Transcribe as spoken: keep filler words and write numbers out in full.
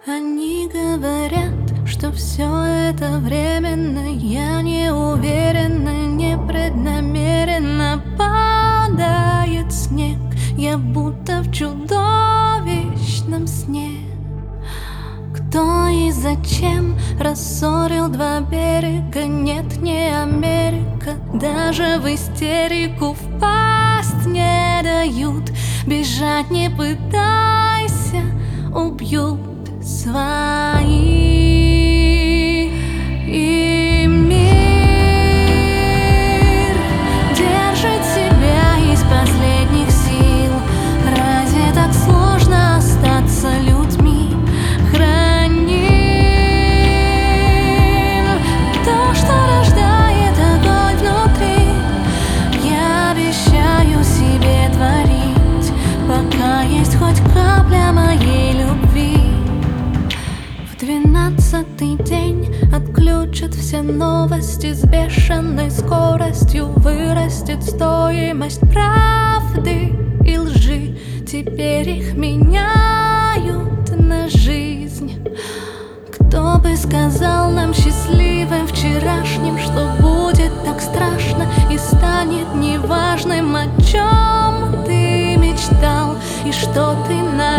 Они говорят, что все это временно. Я не уверена, непреднамеренно падает снег. Я будто в чудовищном сне. Кто и зачем рассорил два берега? Нет, не Америка. Даже в истерику впасть не дают. Бежать не пытайся, убьют свои. И мир держит себя из последних сил. Разве так сложно остаться людьми? Храним то, что рождает огонь внутри. Я обещаю себе творить, пока есть хоть капля моей любви. В двенадцатый день отключат все новости. С бешеной скоростью вырастет стоимость правды и лжи. Теперь их меняют на жизнь. Кто бы сказал нам, счастливым вчерашним, что будет так страшно и станет неважным, о чем ты мечтал и что ты на